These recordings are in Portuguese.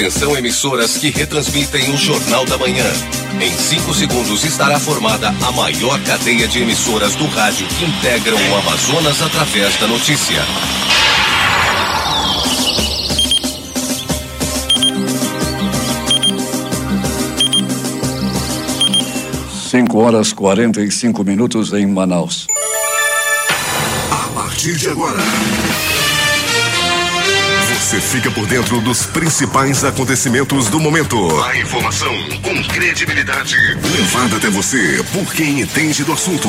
Atenção, emissoras que retransmitem o Jornal da Manhã. Em 5 segundos estará formada a maior cadeia de emissoras do rádio que integram o Amazonas através da notícia. Cinco horas 45 minutos em Manaus. A partir de agora, você fica por dentro dos principais acontecimentos do momento. A informação com credibilidade, levada até você por quem entende do assunto.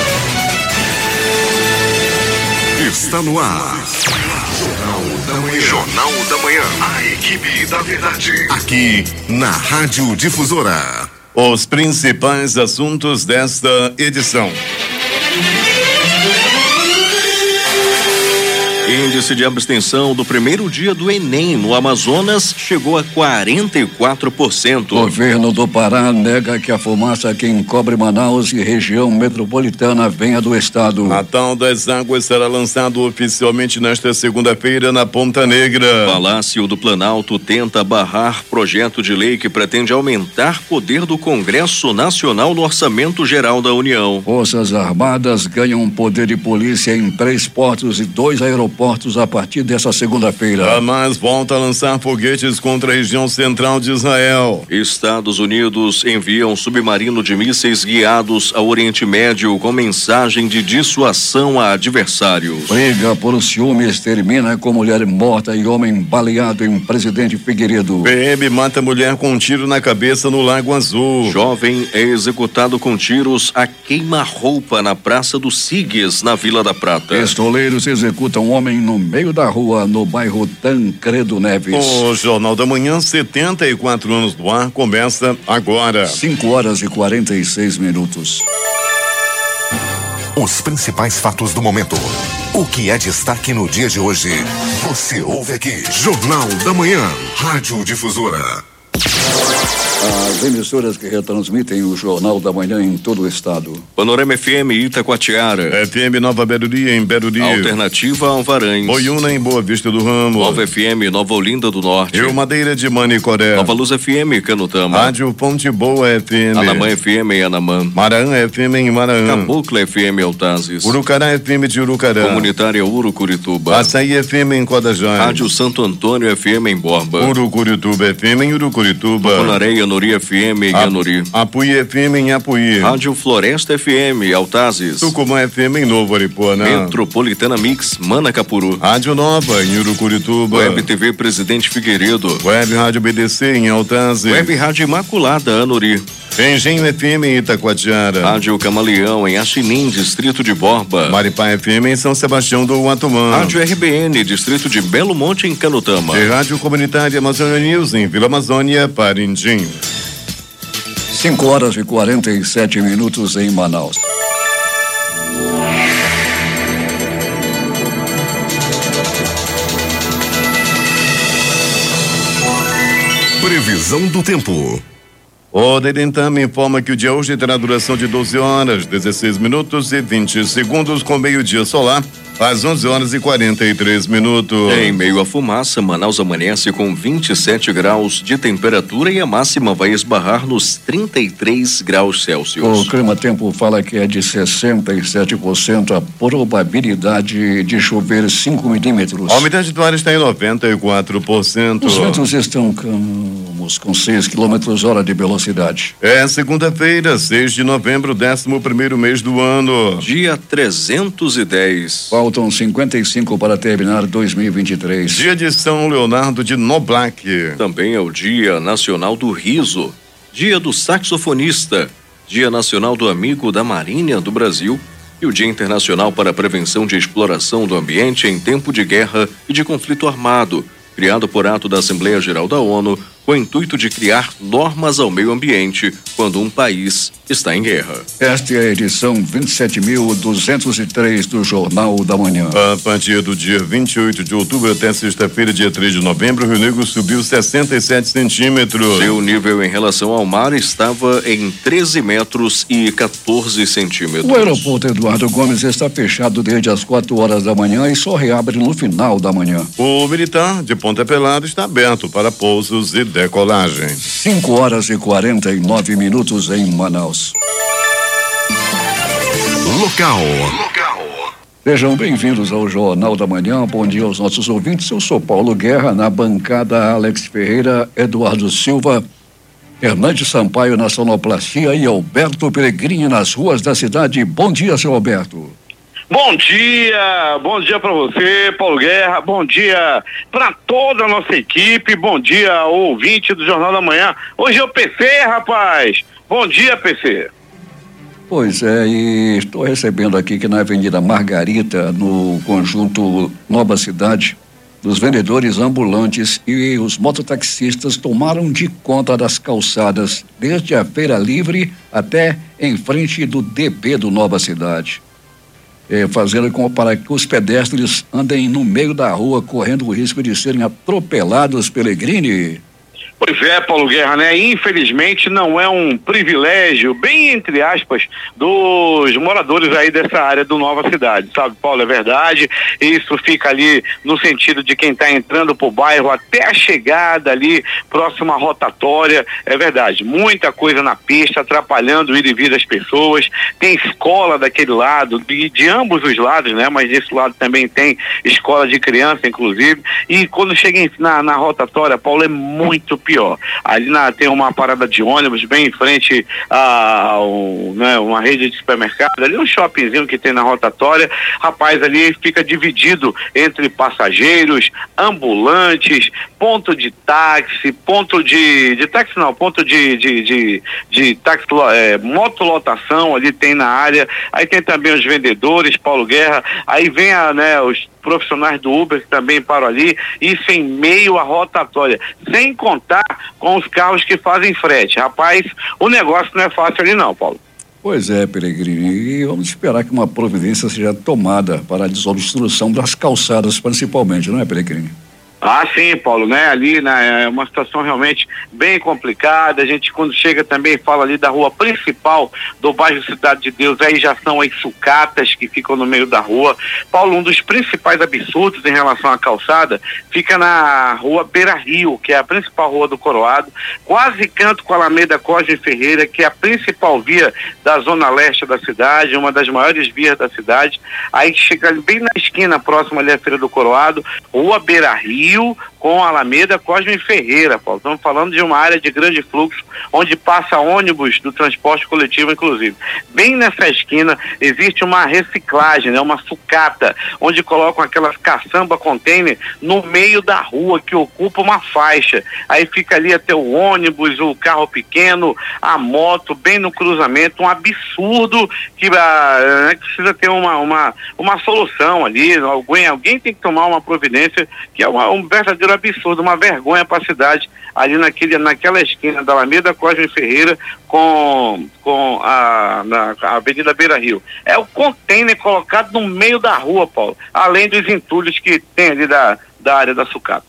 Está no ar. Jornal da Manhã. Jornal da Manhã. A equipe da verdade. Aqui na Rádio Difusora. Os principais assuntos desta edição. Índice de abstenção do primeiro dia do Enem no Amazonas chegou a 44%. Governo do Pará nega que a fumaça que encobre Manaus e região metropolitana venha do estado. Natal das Águas será lançado oficialmente nesta segunda-feira na Ponta Negra. Palácio do Planalto tenta barrar projeto de lei que pretende aumentar poder do Congresso Nacional no Orçamento Geral da União. Forças Armadas ganham poder de polícia em 3 portos e 2 aeroportos a partir dessa segunda-feira. Hamas volta a lançar foguetes contra a região central de Israel. Estados Unidos enviam submarino de mísseis guiados ao Oriente Médio com mensagem de dissuasão a adversários. Briga por ciúmes termina com mulher morta e homem baleado em Presidente Figueiredo. PM mata mulher com um tiro na cabeça no Lago Azul. Jovem é executado com tiros a queima-roupa na Praça dos Sigues, na Vila da Prata. Pistoleiros executam homem no meio da rua, no bairro Tancredo Neves. O Jornal da Manhã, 74 anos do ar, começa agora. 5 horas e 46 minutos. Os principais fatos do momento. O que é destaque no dia de hoje? Você ouve aqui. Jornal da Manhã, Rádio Difusora. As emissoras que retransmitem o Jornal da Manhã em todo o estado. Panorama FM Itacoatiara. FM Nova Beruri em Beruri. Alternativa Alvarães. Boiúna em Boa Vista do Ramo. Nova FM Nova Olinda do Norte. Rio Madeira de Manicoré. Nova Luz FM Canutama. Rádio Ponte Boa FM. Anamã FM em Anamã. Maraã FM em Maraã. Cabocla FM Altazes. Urucará FM de Urucará. Comunitária Urucurituba. Açaí FM em Codajás. Rádio Santo Antônio FM em Borba. Urucurituba FM em Urucurituba. Conareia Nori FM em Anori. Apuí FM em Apuí. Rádio Floresta FM Altazes. Tucumã FM em Novo Aripuanã. Metropolitana Mix Manacapuru. Rádio Nova em Urucurituba. Web TV Presidente Figueiredo. Web Rádio BDC em Altazes. Web Rádio Imaculada Anori. Engenho FM em Itacoatiara. Rádio Camaleão em Axinim, Distrito de Borba. Maripá FM em São Sebastião do Uatumã. Rádio RBN, Distrito de Belo Monte em Canutama. E Rádio Comunitária Amazônia News em Vila Amazônia, Parindim. 5 horas e 47 minutos em Manaus. Previsão do tempo. O Dedentame informa que o dia hoje terá duração de 12 horas, 16 minutos e 20 segundos com meio-dia solar, às 11 horas e 43 minutos. Em meio à fumaça, Manaus amanhece com 27 graus de temperatura e a máxima vai esbarrar nos 33 graus Celsius. O clima-tempo fala que é de 67% a probabilidade de chover 5 milímetros. A umidade do ar está em 94%. Os ventos estão calmos, com 6 km/h de velocidade. É segunda-feira, 6 de novembro, 11º mês do ano. Dia 310. Faltam 55 para terminar 2023. Dia de São Leonardo de Noblac. Também é o Dia Nacional do Riso, Dia do Saxofonista, Dia Nacional do Amigo da Marinha do Brasil e o Dia Internacional para a Prevenção de Exploração do Ambiente em Tempo de Guerra e de Conflito Armado, criado por ato da Assembleia Geral da ONU com o intuito de criar normas ao meio ambiente quando um país está em guerra. Esta é a edição 27.203 do Jornal da Manhã. A partir do dia 28 de outubro até sexta-feira, dia 3 de novembro, o Rio Negro subiu 67 centímetros. Seu nível em relação ao mar estava em 13 metros e 14 centímetros. O aeroporto Eduardo Gomes está fechado desde as 4 horas da manhã e só reabre no final da manhã. O militar de Ponta Pelada está aberto para pousos e decolagem. 5h49 em Manaus. Local. Sejam bem-vindos ao Jornal da Manhã. Bom dia aos nossos ouvintes. Eu sou Paulo Guerra, na bancada Alex Ferreira, Eduardo Silva, Hernandes Sampaio na sonoplastia e Alberto Peregrini nas ruas da cidade. Bom dia, seu Alberto. Bom dia para você, Paulo Guerra, bom dia para toda a nossa equipe, bom dia ao ouvinte do Jornal da Manhã. Hoje é o PC, rapaz. Bom dia, PC. Pois é, e estou recebendo aqui que na Avenida Margarita, no conjunto Nova Cidade, os vendedores ambulantes e os mototaxistas tomaram de conta das calçadas, desde a Feira Livre até em frente do DP do Nova Cidade. Fazendo para que os pedestres andem no meio da rua, correndo o risco de serem atropelados, Peregrini. Pois é, Paulo Guerra, né? Infelizmente não é um privilégio, bem entre aspas, dos moradores aí dessa área do Nova Cidade, sabe, Paulo? É verdade, isso fica ali no sentido de quem está entrando pro bairro até a chegada ali, próxima à rotatória, é verdade, muita coisa na pista, atrapalhando o ir e vir das pessoas, tem escola daquele lado, de ambos os lados, né? Mas desse lado também tem escola de criança, inclusive, e quando chega na rotatória, Paulo, é muito pior. Ali tem uma parada de ônibus bem em frente a uma rede de supermercado, ali um shoppingzinho que tem na rotatória. Rapaz, ali fica dividido entre passageiros, ambulantes, ponto de táxi, ponto de táxi não, ponto de táxi, motolotação ali tem na área. Aí tem também os vendedores, Paulo Guerra, aí vem os profissionais do Uber que também param ali, isso em meio à rotatória, sem contar com os carros que fazem frete. Rapaz, o negócio não é fácil ali não, Paulo. Pois é, Peregrini, e vamos esperar que uma providência seja tomada para a desobstrução das calçadas, principalmente, não é, Peregrini? Ah, sim, Paulo, né? Ali, né, é uma situação realmente bem complicada. A gente, quando chega, também fala ali da rua principal do bairro Cidade de Deus. Aí já são as sucatas que ficam no meio da rua. Paulo, um dos principais absurdos em relação à calçada fica na rua Beira Rio, que é a principal rua do Coroado, quase canto com a Alameda Cosme Ferreira, que é a principal via da zona leste da cidade, uma das maiores vias da cidade. Aí chega ali bem na esquina, próxima ali à Feira do Coroado, rua Beira Rio, com a Alameda Cosme Ferreira, Paulo. Estamos falando de uma área de grande fluxo, onde passa ônibus do transporte coletivo, inclusive. Bem nessa esquina existe uma reciclagem, né? Uma sucata, onde colocam aquelas caçamba container no meio da rua, que ocupa uma faixa. Aí fica ali até o ônibus, o carro pequeno, a moto, bem no cruzamento, um absurdo que precisa ter uma solução ali. Alguém tem que tomar uma providência, que é um verdadeiro absurdo, uma vergonha para a cidade, ali naquela esquina da Alameda Cosme Ferreira com a Avenida Beira Rio. É o container colocado no meio da rua, Paulo, além dos entulhos que tem ali da área da sucata.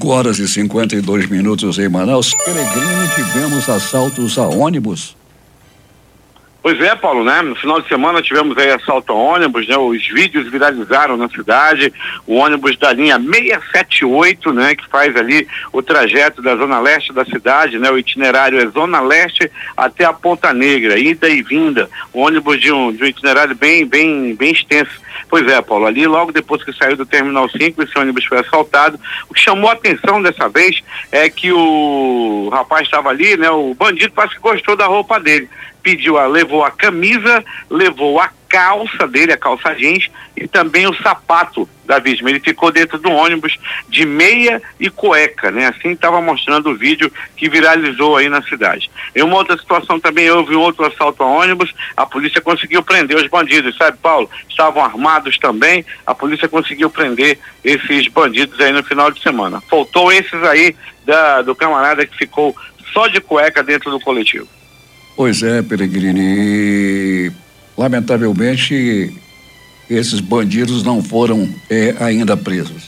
5h52 em Manaus. Peregrini, tivemos assaltos a ônibus. Pois é, Paulo, né? No final de semana tivemos aí assalto a ônibus, né? Os vídeos viralizaram na cidade, o ônibus da linha 678, né? Que faz ali o trajeto da zona leste da cidade, né? O itinerário é zona leste até a Ponta Negra, ida e vinda, o ônibus de um itinerário bem extenso. Pois é, Paulo, ali logo depois que saiu do Terminal 5, esse ônibus foi assaltado. O que chamou a atenção dessa vez é que o rapaz estava ali, né? O bandido parece que gostou da roupa dele. Levou a camisa, levou a calça dele, a calça jeans, e também o sapato da vítima. Ele ficou dentro do ônibus de meia e cueca, né? Assim estava mostrando o vídeo que viralizou aí na cidade. Em uma outra situação também houve um outro assalto a ônibus, a polícia conseguiu prender os bandidos, sabe, Paulo? Estavam armados também, a polícia conseguiu prender esses bandidos aí no final de semana. Faltou esses aí do camarada que ficou só de cueca dentro do coletivo. Pois é, Peregrini, lamentavelmente esses bandidos não foram ainda presos.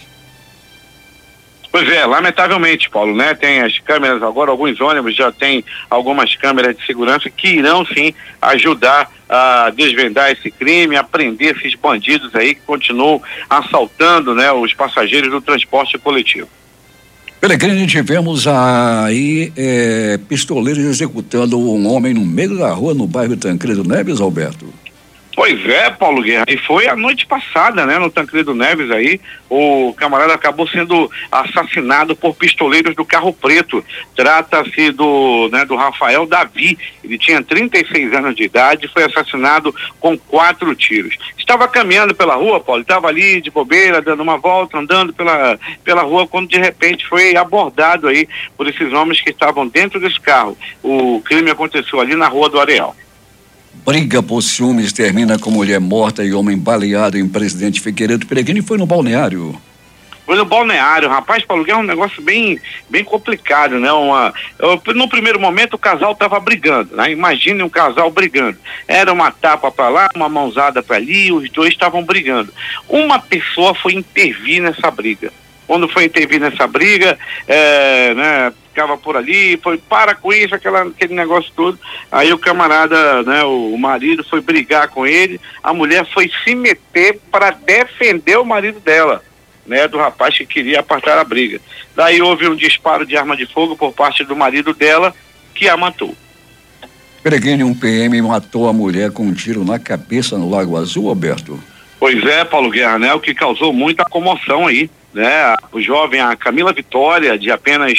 Pois é, lamentavelmente, Paulo, né? Tem as câmeras agora, alguns ônibus já tem algumas câmeras de segurança que irão sim ajudar a desvendar esse crime, a prender esses bandidos aí que continuam assaltando, né, os passageiros do transporte coletivo. Peregrini, tivemos aí pistoleiros executando um homem no meio da rua no bairro Tancredo Neves, Alberto. Pois é, Paulo Guerra, e foi a noite passada, né, no Tancredo Neves aí, o camarada acabou sendo assassinado por pistoleiros do Carro Preto. Trata-se do Rafael Davi, ele tinha 36 anos de idade, foi assassinado com 4 tiros. Estava caminhando pela rua, Paulo, estava ali de bobeira, dando uma volta, andando pela rua, quando de repente foi abordado aí por esses homens que estavam dentro desse carro. O crime aconteceu ali na Rua do Areal. Briga por ciúmes termina com mulher morta e homem baleado em Presidente Figueiredo. Peregrini foi no balneário. Foi no balneário, rapaz, Paulo, é um negócio bem complicado, né? No primeiro momento o casal estava brigando, né? Imagine um casal brigando. Era uma tapa para lá, uma mãozada para ali, os dois estavam brigando. Uma pessoa foi intervir nessa briga. Quando foi intervir nessa briga, né, ficava por ali, foi para com isso, aquele negócio todo. Aí o camarada, né, o marido foi brigar com ele, a mulher foi se meter para defender o marido dela, né, do rapaz que queria apartar a briga. Daí houve um disparo de arma de fogo por parte do marido dela, que a matou. Peregrini, um PM matou a mulher com um tiro na cabeça no Lago Azul, Alberto. Pois é, Paulo Guerra, né, o que causou muita comoção aí. Né, o jovem, a Camila Vitória, de apenas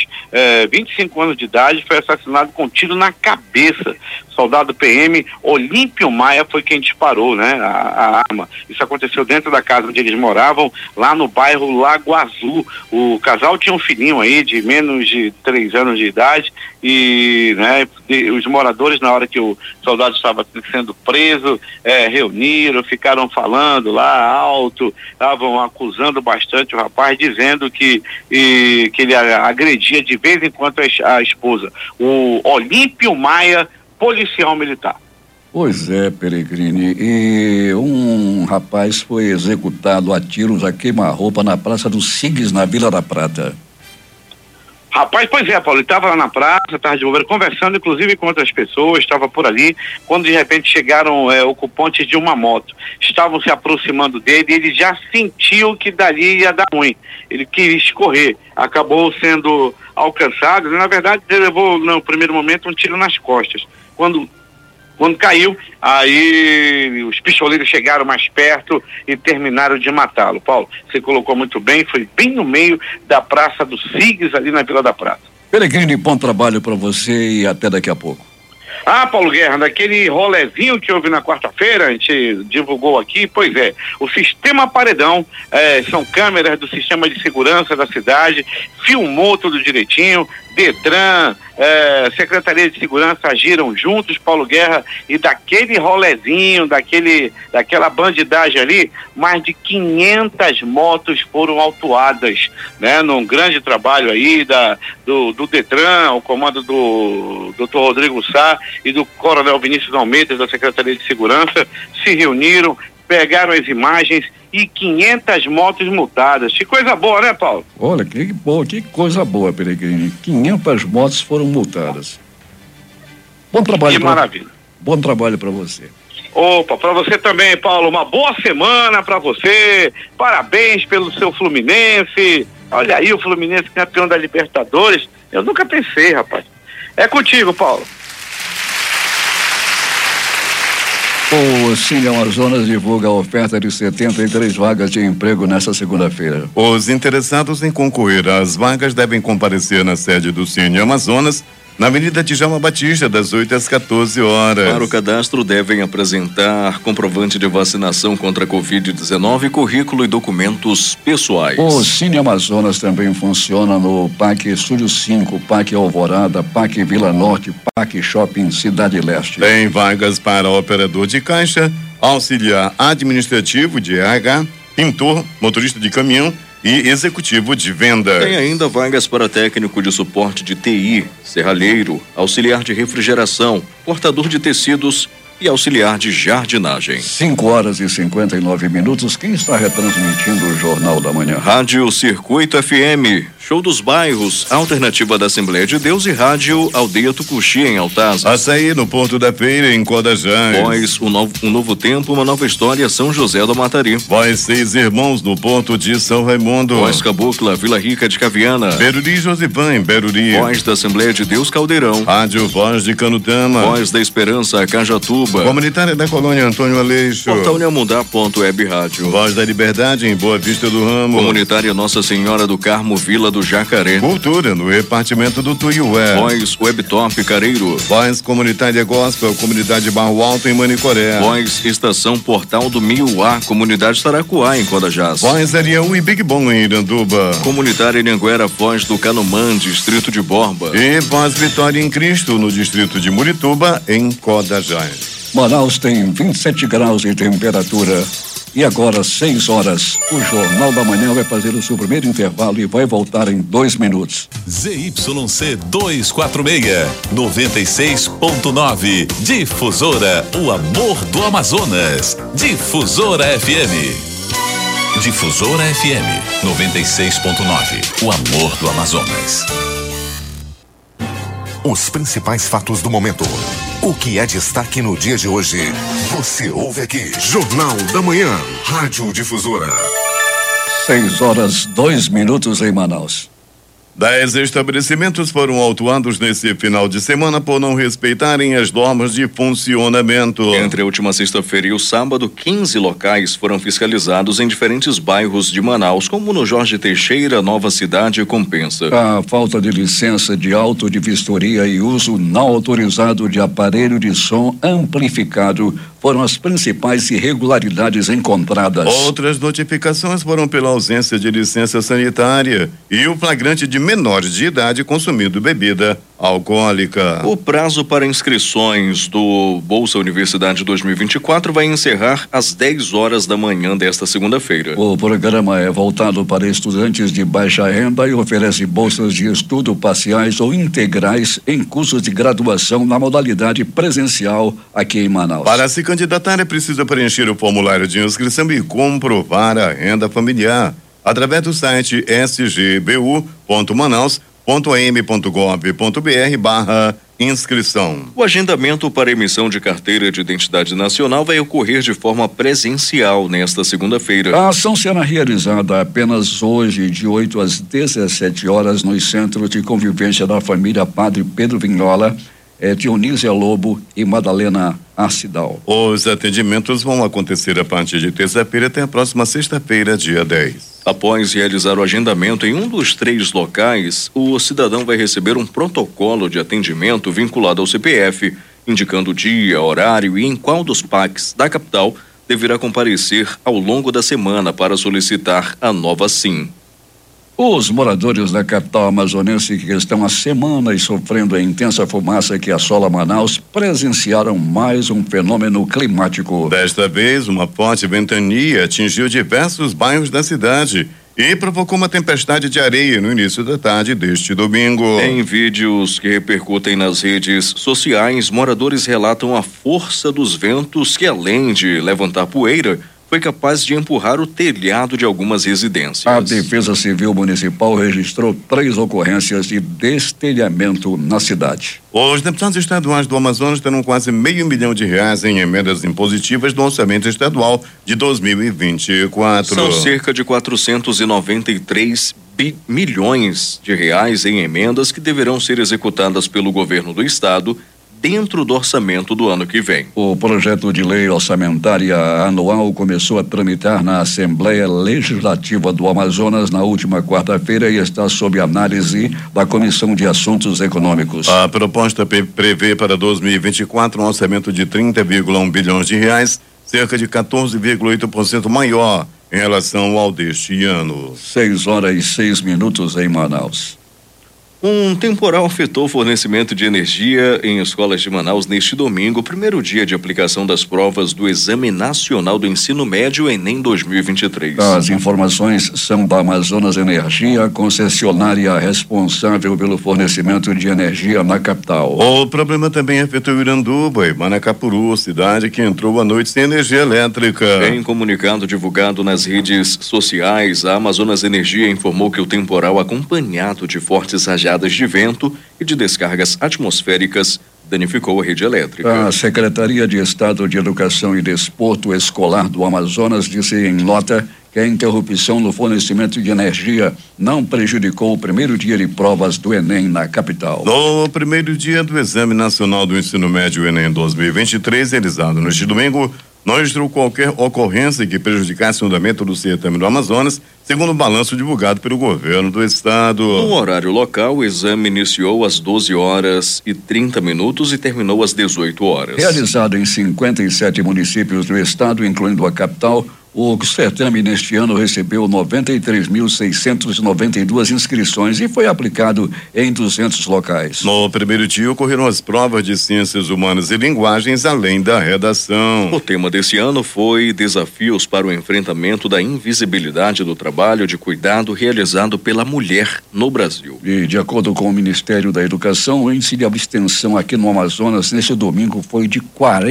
25 anos de idade, foi assassinado com tiro na cabeça. Soldado PM Olímpio Maia foi quem disparou, né, a arma. Isso aconteceu dentro da casa onde eles moravam, lá no bairro Lago Azul. O casal tinha um filhinho aí de menos de 3 anos de idade e, né, os moradores, na hora que o soldado estava sendo preso, reuniram, ficaram falando lá alto, estavam acusando bastante o rapaz, dizendo que ele agredia de vez em quando a esposa. O Olímpio Maia, policial militar. Pois é, Peregrini, e um rapaz foi executado a tiros a queima-roupa na Praça dos Sigues, na Vila da Prata. Rapaz, pois é, Paulo, ele estava lá na praça, estava de bobeira, conversando inclusive com outras pessoas, estava por ali, quando de repente chegaram ocupantes de uma moto, estavam se aproximando dele e ele já sentiu que dali ia dar ruim, ele queria escorrer, acabou sendo alcançado, na verdade ele levou no primeiro momento um tiro nas costas. Quando caiu, aí os pistoleiros chegaram mais perto e terminaram de matá-lo. Paulo, você colocou muito bem, foi bem no meio da Praça dos Sigues, ali na Vila da Prata. Peregrini, bom trabalho para você e até daqui a pouco. Paulo Guerra, daquele rolezinho que houve na quarta-feira, a gente divulgou aqui, pois é, o Sistema Paredão, são câmeras do sistema de segurança da cidade, filmou tudo direitinho, Detran, Secretaria de Segurança agiram juntos, Paulo Guerra, e daquele rolezinho, daquela bandidagem ali, mais de 500 motos foram autuadas, né, num grande trabalho aí do Detran, o comando do Dr. Rodrigo Sá e do Coronel Vinícius Almeida, da Secretaria de Segurança, se reuniram, pegaram as imagens e 500 motos multadas. Que coisa boa, né, Paulo? Olha, que coisa boa, Peregrini. 500 motos foram multadas. Bom trabalho. Que maravilha. Bom trabalho para você. Opa, para você também, Paulo. Uma boa semana para você. Parabéns pelo seu Fluminense. Olha aí o Fluminense campeão da Libertadores. Eu nunca pensei, rapaz. É contigo, Paulo. O Cine Amazonas divulga a oferta de 73 vagas de emprego nesta segunda-feira. Os interessados em concorrer às vagas devem comparecer na sede do Cine Amazonas na Avenida Djalma Batista, das 8 às 14 horas. Para o cadastro, devem apresentar comprovante de vacinação contra a Covid-19, currículo e documentos pessoais. O Cine Amazonas também funciona no Parque Estúdio 5, Parque Alvorada, Parque Vila Norte, Parque Shopping Cidade Leste. Tem vagas para operador de caixa, auxiliar administrativo de RH, pintor, motorista de caminhão e executivo de venda. Tem ainda vagas para técnico de suporte de TI, serralheiro, auxiliar de refrigeração, cortador de tecidos e auxiliar de jardinagem. 5h59. Quem está retransmitindo o Jornal da Manhã? Rádio Circuito FM, Show dos Bairros, Alternativa da Assembleia de Deus e Rádio Aldeia Tucuxi, em Altaz. Açaí, no Porto da Feira, em Codajás. Voz, um novo tempo, uma nova história, São José do Matari. Voz Seis Irmãos, no Porto de São Raimundo. Voz Cabocla, Vila Rica de Caviana. Beruri Josipã, em Beruri. Voz da Assembleia de Deus, Caldeirão. Rádio Voz de Canutama. Voz da Esperança, Cajatuba. Comunitária da Colônia Antônio Aleixo. Portal Uniamundá.web Rádio. Voz da Liberdade, em Boa Vista do Ramo. Comunitária Nossa Senhora do Carmo, Vila do Jacaré. Cultura, no repartimento do Tuiué. Voz Webtop Careiro. Voz Comunitária Gospel, Comunidade Barro Alto, em Manicoré. Voz Estação Portal do Miuá, Comunidade Saracuá, em Codajás. Voz Arião e Big Bom, em Iranduba. Comunitária Anhanguera, Voz do Canumã, Distrito de Borba. E Voz Vitória em Cristo, no Distrito de Murituba, em Codajás. Manaus tem 27 graus de temperatura. E agora, 6 horas. O Jornal da Manhã vai fazer o seu primeiro intervalo e vai voltar em 2 minutos. ZYC 246, 96.9. Difusora, o amor do Amazonas. Difusora FM. Difusora FM 96.9. O amor do Amazonas. Os principais fatos do momento. O que é destaque no dia de hoje, você ouve aqui. Jornal da Manhã, Rádio Difusora. 6h02 em Manaus. 10 estabelecimentos foram autuados nesse final de semana por não respeitarem as normas de funcionamento. Entre a última sexta-feira e o sábado, 15 locais foram fiscalizados em diferentes bairros de Manaus, como no Jorge Teixeira, Nova Cidade e Compensa. A falta de licença de auto de vistoria e uso não autorizado de aparelho de som amplificado foram as principais irregularidades encontradas. Outras notificações foram pela ausência de licença sanitária e o flagrante de menores de idade consumindo bebida alcoólica. O prazo para inscrições do Bolsa Universidade 2024 vai encerrar às 10 horas da manhã desta segunda-feira. O programa é voltado para estudantes de baixa renda e oferece bolsas de estudo parciais ou integrais em cursos de graduação na modalidade presencial aqui em Manaus. Para se candidatar é preciso preencher o formulário de inscrição e comprovar a renda familiar através do site sgbu.manaus.am.gov.br/inscrição. O agendamento para emissão de carteira de identidade nacional vai ocorrer de forma presencial nesta segunda-feira. A ação será realizada apenas hoje, de 8 às 17 horas, nos Centros de Convivência da Família Padre Pedro Vignola, Dionísia Lobo e Madalena Arcidal. Os atendimentos vão acontecer a partir de terça-feira até a próxima sexta-feira, dia 10. Após realizar o agendamento em um dos 3 locais, o cidadão vai receber um protocolo de atendimento vinculado ao CPF, indicando o dia, horário e em qual dos PACs da capital deverá comparecer ao longo da semana para solicitar a nova SIM. Os moradores da capital amazonense que estão há semanas sofrendo a intensa fumaça que assola Manaus presenciaram mais um fenômeno climático. Desta vez, uma forte ventania atingiu diversos bairros da cidade e provocou uma tempestade de areia no início da tarde deste domingo. Em vídeos que repercutem nas redes sociais, moradores relatam a força dos ventos que, além de levantar poeira, foi capaz de empurrar o telhado de algumas residências. A Defesa Civil Municipal registrou 3 ocorrências de destelhamento na cidade. Os deputados estaduais do Amazonas terão quase R$500 milhão em emendas impositivas do orçamento estadual de 2024. São cerca de 493 milhões de reais em emendas que deverão ser executadas pelo governo do estado dentro do orçamento do ano que vem. O projeto de lei orçamentária anual começou a tramitar na Assembleia Legislativa do Amazonas na última quarta-feira e está sob análise da Comissão de Assuntos Econômicos. A proposta prevê para 2024 um orçamento de 30,1 bilhões de reais, cerca de 14,8% maior em relação ao deste ano. 6h06 em Manaus. Um temporal afetou o fornecimento de energia em escolas de Manaus neste domingo, primeiro dia de aplicação das provas do Exame Nacional do Ensino Médio Enem 2023. As informações são da Amazonas Energia, concessionária responsável pelo fornecimento de energia na capital. O problema também afetou Iranduba e Manacapuru, cidade que entrou à noite sem energia elétrica. Em comunicado divulgado nas redes sociais, a Amazonas Energia informou que o temporal, acompanhado de fortes rajadas de vento e de descargas atmosféricas, danificou a rede elétrica. A Secretaria de Estado de Educação e Desporto Escolar do Amazonas disse em nota que a interrupção no fornecimento de energia não prejudicou o primeiro dia de provas do Enem na capital. No primeiro dia do Exame Nacional do Ensino Médio Enem 2023, realizado neste domingo, não registrou qualquer ocorrência que prejudicasse o andamento do certame do Amazonas, segundo o balanço divulgado pelo governo do estado. No horário local, o exame iniciou às 12h30 e terminou às 18h. Realizado em 57 municípios do estado, incluindo a capital, o certame neste ano recebeu 93.692 inscrições e foi aplicado em 200 locais. No primeiro dia ocorreram as provas de Ciências Humanas e Linguagens, além da redação. O tema desse ano foi Desafios para o Enfrentamento da Invisibilidade do Trabalho de Cuidado realizado pela mulher no Brasil. E de acordo com o Ministério da Educação, o índice de abstenção aqui no Amazonas neste domingo foi de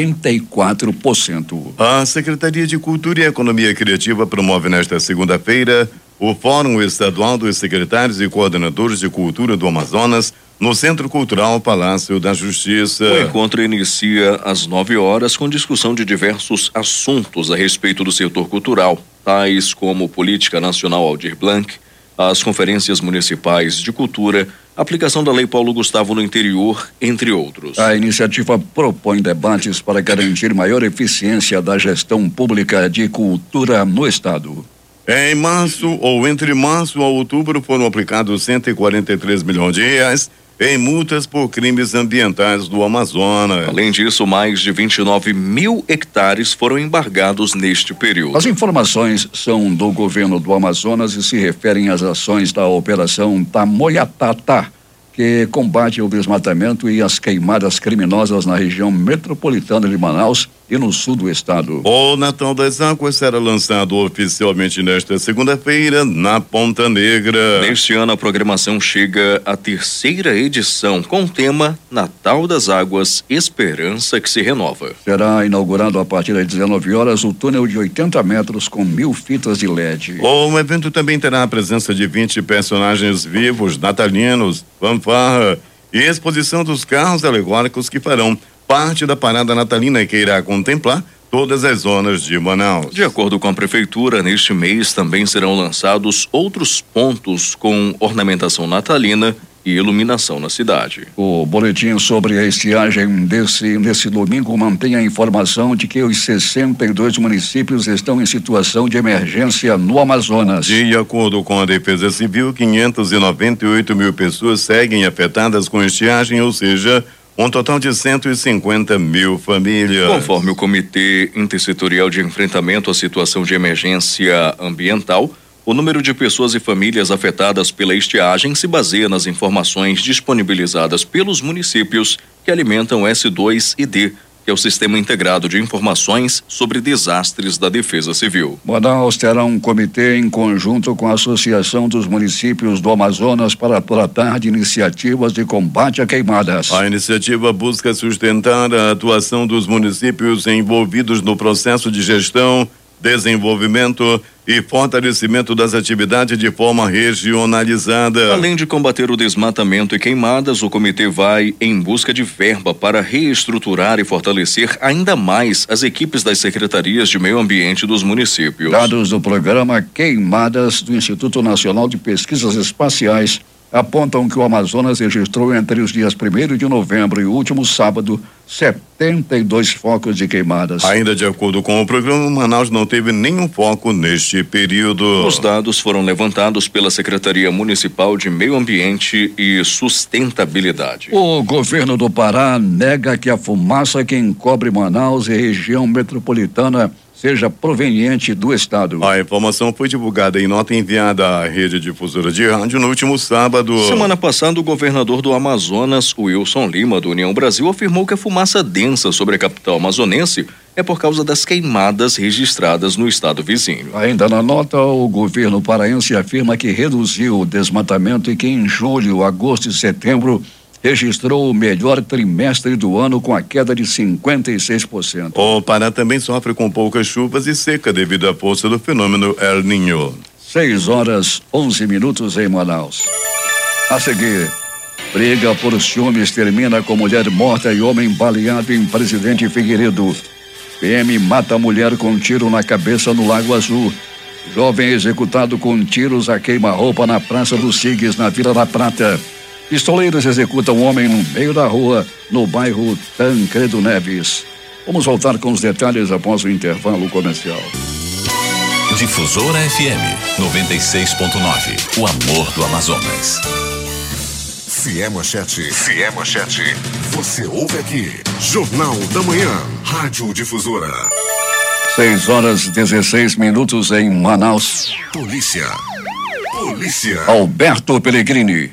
44%. A Secretaria de Cultura e Economia Criativa promove nesta segunda-feira o Fórum Estadual dos Secretários e Coordenadores de Cultura do Amazonas no Centro Cultural Palácio da Justiça. O encontro inicia às 9h com discussão de diversos assuntos a respeito do setor cultural, tais como Política Nacional Aldir Blanc, as conferências municipais de cultura, aplicação da Lei Paulo Gustavo no interior, entre outros. A iniciativa propõe debates para garantir maior eficiência da gestão pública de cultura no estado. Em março ou entre março a outubro foram aplicados 143 milhões de reais em multas por crimes ambientais do Amazonas. Além disso, mais de 29 mil hectares foram embargados neste período. As informações são do governo do Amazonas e se referem às ações da Operação Tamoiatá, que combate o desmatamento e as queimadas criminosas na região metropolitana de Manaus e no sul do estado. O Natal das Águas será lançado oficialmente nesta segunda-feira na Ponta Negra. Neste ano a programação chega à 3ª edição com o tema Natal das Águas, Esperança que se renova. Será inaugurado a partir das 19h o túnel de 80 metros com 1000 fitas de LED. O evento também terá a presença de 20 personagens vivos, natalinos, fanfarra e exposição dos carros alegóricos que farão parte da parada natalina que irá contemplar todas as zonas de Manaus. De acordo com a prefeitura, neste mês também serão lançados outros pontos com ornamentação natalina e iluminação na cidade. O boletim sobre a estiagem desse domingo mantém a informação de que os 62 municípios estão em situação de emergência no Amazonas. De acordo com a Defesa Civil, 598 mil pessoas seguem afetadas com estiagem, ou seja, um total de 150 mil famílias. Conforme o Comitê Intersetorial de Enfrentamento à Situação de Emergência Ambiental, o número de pessoas e famílias afetadas pela estiagem se baseia nas informações disponibilizadas pelos municípios que alimentam S2ID, que é o Sistema Integrado de Informações sobre Desastres da Defesa Civil. Manaus terá um comitê em conjunto com a Associação dos Municípios do Amazonas para tratar de iniciativas de combate a queimadas. A iniciativa busca sustentar a atuação dos municípios envolvidos no processo de gestão, desenvolvimento e fortalecimento das atividades de forma regionalizada. Além de combater o desmatamento e queimadas, o comitê vai em busca de verba para reestruturar e fortalecer ainda mais as equipes das secretarias de meio ambiente dos municípios. Dados do programa Queimadas do Instituto Nacional de Pesquisas Espaciais apontam que o Amazonas registrou entre os dias 1º de novembro e o último sábado 72 focos de queimadas. Ainda de acordo com o programa, Manaus não teve nenhum foco neste período. Os dados foram levantados pela Secretaria Municipal de Meio Ambiente e Sustentabilidade. O governo do Pará nega que a fumaça que encobre Manaus e região metropolitana seja proveniente do estado. A informação foi divulgada em nota enviada à rede difusora de rádio no último sábado. Semana passada, o governador do Amazonas, Wilson Lima, do União Brasil, afirmou que a fumaça densa sobre a capital amazonense é por causa das queimadas registradas no estado vizinho. Ainda na nota, o governo paraense afirma que reduziu o desmatamento e que em julho, agosto e setembro registrou o melhor trimestre do ano com a queda de 56%. O Pará também sofre com poucas chuvas e seca devido à força do fenômeno El Niño. 6:11 em Manaus. A seguir, briga por ciúmes termina com mulher morta e homem baleado em Presidente Figueiredo. PM mata mulher com tiro na cabeça no Lago Azul. Jovem executado com tiros a queima-roupa na Praça dos Sigues, na Vila da Prata. Pistoleiros executam um homem no meio da rua, no bairro Tancredo Neves. Vamos voltar com os detalhes após o intervalo comercial. Difusora FM 96.9, o amor do Amazonas. Se é manchete, você ouve aqui. Jornal da Manhã, Rádio Difusora. 6:16 em Manaus. Polícia. Alberto Pellegrini.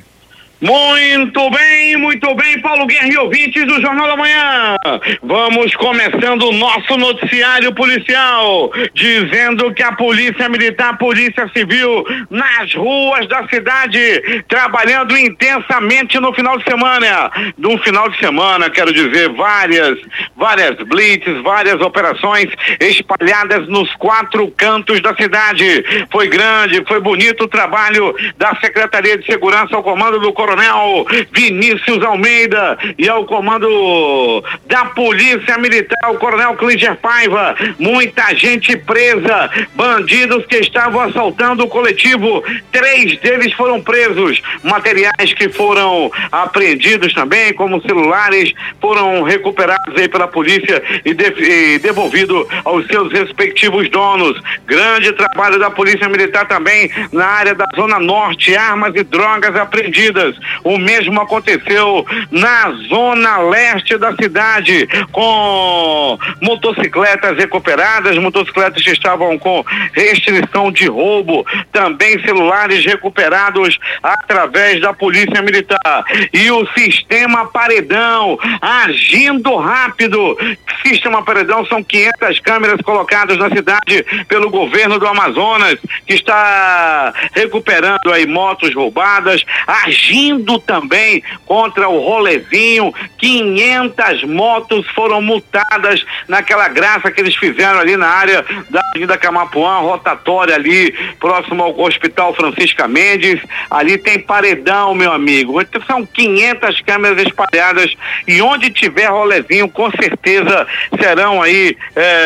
Muito bem, Paulo Guerra e ouvintes do Jornal da Manhã. Vamos começando o nosso noticiário policial, dizendo que a Polícia Militar, a Polícia Civil, nas ruas da cidade, trabalhando intensamente no final de semana. No final de semana, quero dizer, várias blitz, várias operações espalhadas nos 4 cantos da cidade. Foi grande, foi bonito o trabalho da Secretaria de Segurança ao comando do Coronel Vinícius Almeida e ao comando da Polícia Militar, o Coronel Clíger Paiva. Muita gente presa, bandidos que estavam assaltando o coletivo, 3 deles foram presos. Materiais que foram apreendidos também, como celulares, foram recuperados aí pela polícia e devolvido aos seus respectivos donos. Grande trabalho da Polícia Militar também na área da Zona Norte, armas e drogas apreendidas. O mesmo aconteceu na Zona Leste da cidade, com motocicletas recuperadas, motocicletas que estavam com restrição de roubo, também celulares recuperados através da Polícia Militar. E o Sistema Paredão agindo rápido. Sistema Paredão são 500 câmeras colocadas na cidade pelo governo do Amazonas, que está recuperando aí motos roubadas, agindo também contra o rolezinho. 500 motos foram multadas naquela graça que eles fizeram ali na área da Avenida Camapuã, rotatória ali próximo ao Hospital Francisca Mendes. Ali tem paredão, meu amigo. Então, são 500 câmeras espalhadas e onde tiver rolezinho, com certeza serão aí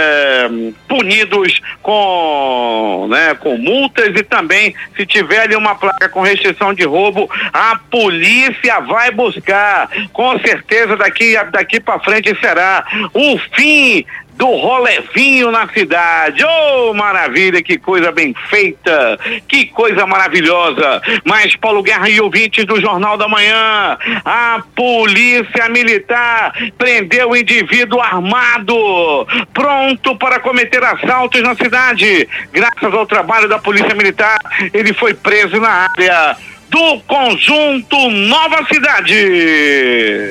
punidos com multas, e também se tiver ali uma placa com restrição de roubo, a polícia vai buscar. Com certeza daqui para frente será o fim do rolezinho na cidade. Oh, maravilha, que coisa bem feita, que coisa maravilhosa. Mas, Paulo Guerra e ouvintes do Jornal da Manhã, a Polícia Militar prendeu o indivíduo armado, pronto para cometer assaltos na cidade. Graças ao trabalho da Polícia Militar, ele foi preso na área do Conjunto Nova Cidade.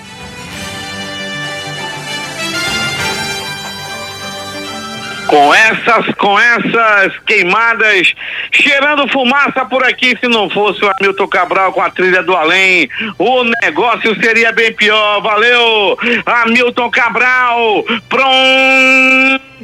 Com essas queimadas, cheirando fumaça por aqui, se não fosse o Hamilton Cabral com a trilha do além, o negócio seria bem pior. Valeu, Hamilton Cabral, pronto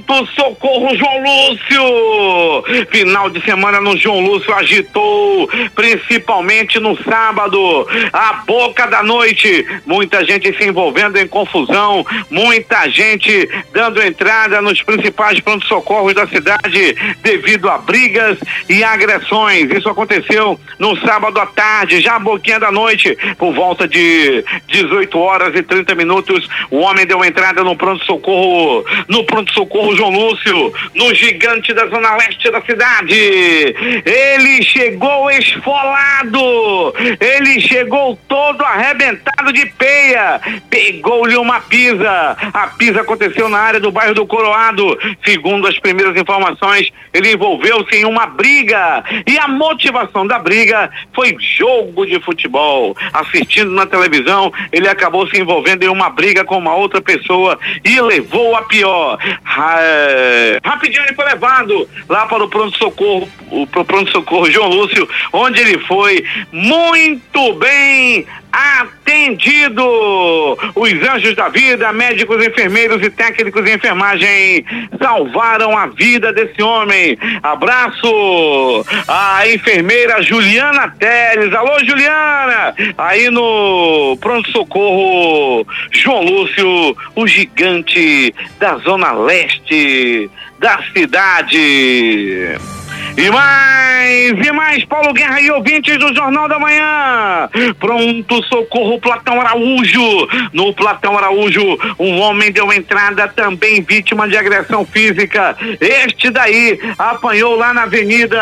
Pronto Socorro João Lúcio. Final de semana no João Lúcio agitou, principalmente no sábado, a boca da noite, muita gente se envolvendo em confusão, muita gente dando entrada nos principais pronto-socorros da cidade devido a brigas e agressões. Isso aconteceu no sábado à tarde, já a boquinha da noite, por volta de 18h30, o homem deu entrada no pronto-socorro João Lúcio, no gigante da zona leste da cidade. Ele chegou esfolado, ele chegou todo arrebentado de peia, pegou-lhe uma pisa. A pisa aconteceu na área do bairro do Coroado. Segundo as primeiras informações, ele envolveu-se em uma briga, e a motivação da briga foi jogo de futebol. Assistindo na televisão, ele acabou se envolvendo em uma briga com uma outra pessoa e levou a pior. Rapidinho ele foi levado lá para o pronto-socorro, João Lúcio, onde ele foi muito bem atendido. Os anjos da vida, médicos, enfermeiros e técnicos de enfermagem salvaram a vida desse homem. Abraço à enfermeira Juliana Teles. Alô, Juliana! Aí no pronto-socorro João Lúcio, o gigante da zona leste da cidade. E mais, Paulo Guerra e ouvintes do Jornal da Manhã. Pronto socorro Platão Araújo. No Platão Araújo, um homem deu entrada, também vítima de agressão física. Este daí apanhou lá na avenida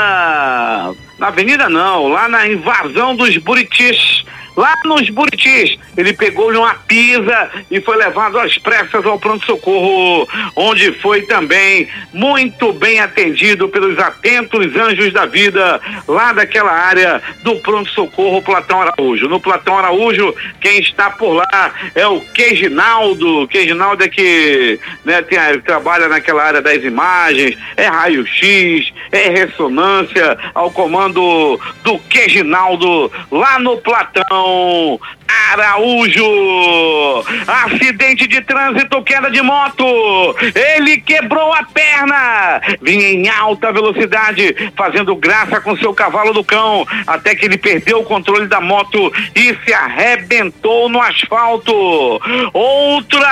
não, lá na invasão dos Buritis. Lá nos Buritis, ele pegou-lhe uma pisa e foi levado às pressas ao pronto-socorro, onde foi também muito bem atendido pelos atentos anjos da vida, lá daquela área do pronto-socorro Platão Araújo. No Platão Araújo, quem está por lá é o Queginaldo. Queginaldo é que, né, trabalha naquela área das imagens, é raio-x, é ressonância, ao comando do Queginaldo, lá no Platão Araújo. Acidente de trânsito, queda de moto. Ele quebrou a perna, vinha em alta velocidade, fazendo graça com seu cavalo do cão, até que ele perdeu o controle da moto e se arrebentou no asfalto. Outro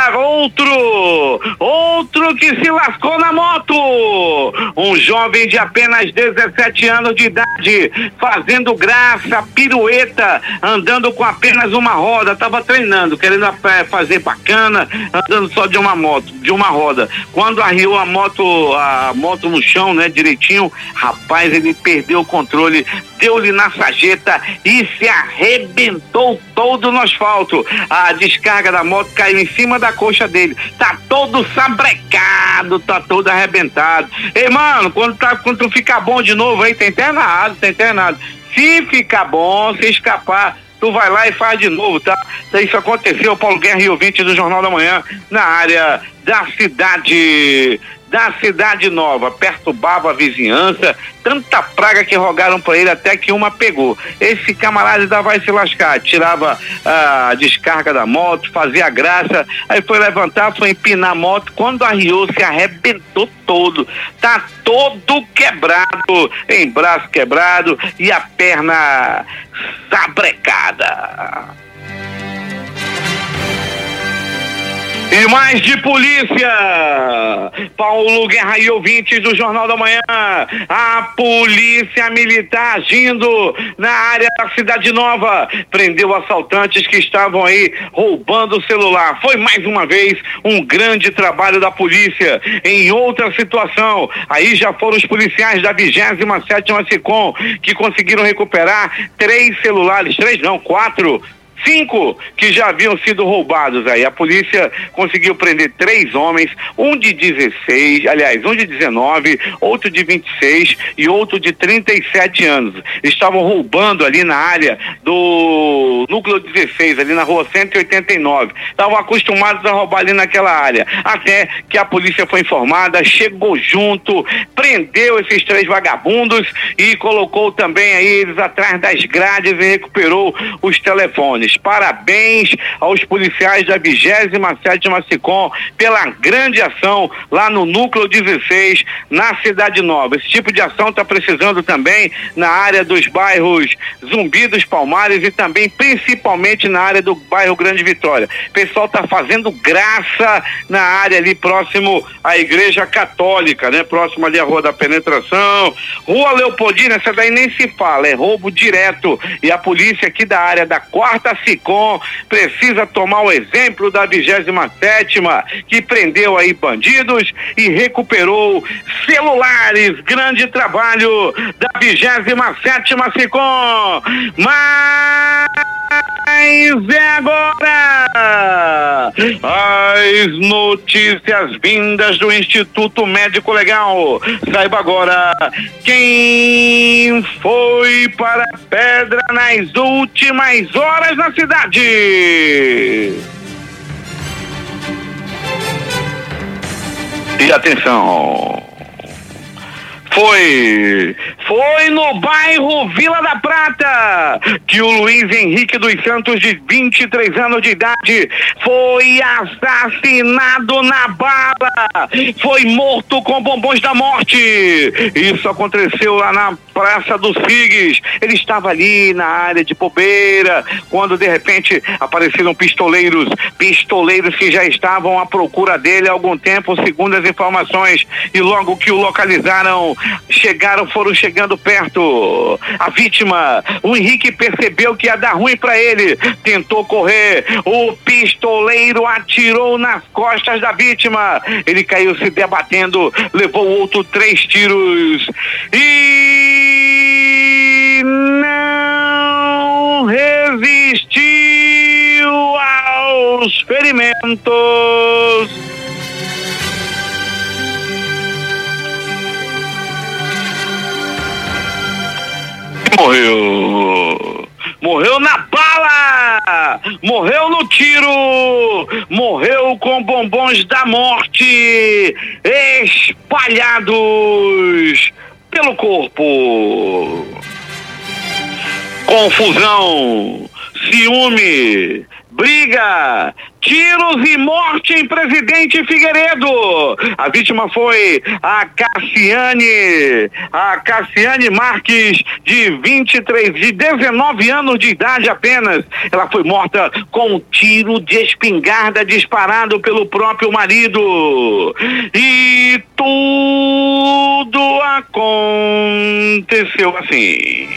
que se lascou na moto. Um jovem de apenas 17 anos de idade, fazendo graça, pirueta, andando com apenas uma roda, estava treinando, querendo fazer bacana, andando só de uma roda. Quando arriou a moto no chão, né, direitinho, rapaz, ele perdeu o controle, deu-lhe na sarjeta e se arrebentou todo no asfalto. A descarga da moto caiu em cima da coxa dele, tá todo sabrecado, tá todo arrebentado. Ei, mano, quando tu ficar bom de novo aí, tá internado. Se ficar bom, se escapar, tu vai lá e faz de novo, tá? Isso aconteceu, Paulo Guerra e ouvinte do Jornal da Manhã, na área da Cidade Nova. Perturbava a vizinhança, tanta praga que rogaram pra ele até que uma pegou. Esse camarada ainda vai se lascar, tirava a descarga da moto, fazia graça, aí foi levantar, foi empinar a moto, quando arriou, se arrebentou todo, tá todo quebrado, em braço quebrado e a perna sabrecada. E mais de polícia, Paulo Guerra e ouvintes do Jornal da Manhã. A polícia militar agindo na área da Cidade Nova prendeu assaltantes que estavam aí roubando o celular. Foi mais uma vez um grande trabalho da polícia. Em outra situação, aí já foram os policiais da 27ª SICOM que conseguiram recuperar 5 que já haviam sido roubados aí. A polícia conseguiu prender 3 homens, um de 19, outro de 26 e outro de 37 anos. Estavam roubando ali na área do núcleo 16, ali na rua 189. Estavam acostumados a roubar ali naquela área. Até que a polícia foi informada, chegou junto, prendeu esses 3 vagabundos e colocou também aí eles atrás das grades e recuperou os telefones. Noves. Parabéns aos policiais da 27ª SICOM pela grande ação lá no Núcleo 16, na Cidade Nova. Esse tipo de ação está precisando também na área dos bairros Zumbi dos Palmares e também principalmente na área do bairro Grande Vitória. O pessoal está fazendo graça na área ali próximo à Igreja Católica, né? Próximo ali à Rua da Penetração, Rua Leopoldina, essa daí nem se fala, é roubo direto. E a polícia aqui da área da 4ª SICOM precisa tomar o exemplo da 27ª, que prendeu aí bandidos e recuperou celulares. Grande trabalho da 27ª SICOM. Mas é agora as notícias vindas do Instituto Médico Legal. Saiba agora quem foi para a pedra nas últimas horas na cidade. E atenção, foi no bairro Vila da Prata que o Luiz Henrique dos Santos, de 23 anos de idade, foi assassinado na bala, foi morto com bombons da morte. Isso aconteceu lá na Praça dos Figues. Ele estava ali na área de bobeira, quando de repente apareceram pistoleiros que já estavam à procura dele há algum tempo, segundo as informações, e logo que o localizaram, foram chegando perto. A vítima, o Henrique, percebeu que ia dar ruim para ele, tentou correr, o pistoleiro atirou nas costas da vítima, ele caiu se debatendo, levou outro 3 tiros e não resistiu aos ferimentos. Morreu na bala, morreu no tiro, morreu com bombons da morte espalhados pelo corpo. Confusão, ciúme, briga, tiros e morte em Presidente Figueiredo. A vítima foi a Cassiane Marques, de 19 anos de idade apenas. Ela foi morta com um tiro de espingarda disparado pelo próprio marido. E tudo aconteceu assim.